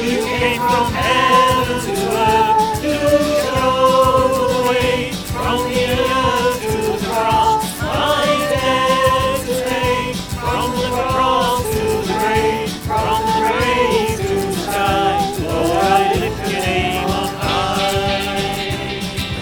You came from heaven to earth to show the way, from the earth to the cross, my debt to pay, from the cross to the grave, from the grave to the sky. Lord, I lift your name on high.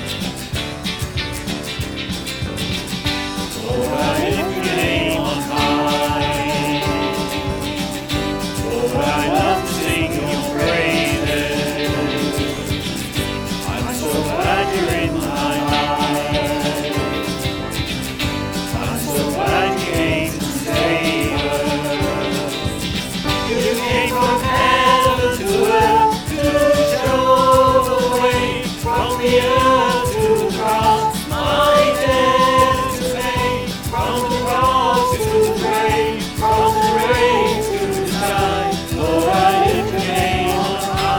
Lord, I lift your name on high. Lord, I love to sing your praises. I'm so glad you're in my life. I'm so glad you came to save us. You came from heaven to earth to show the way, from the earth to the cross, my debt to pay, from the cross to the grave, from the grave to the sky. Lord, I lift your name on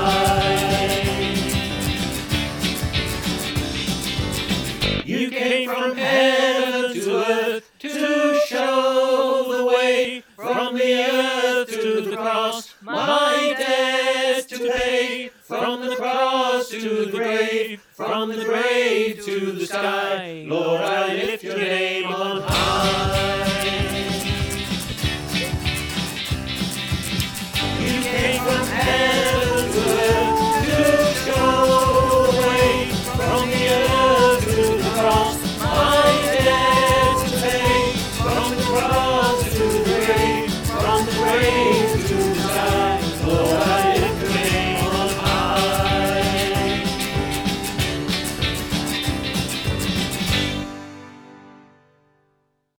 high. You came from heaven to earth to show the way, from the earth to the cross, my debt to pay, from the cross to the grave, from the grave to the sky. Lord, I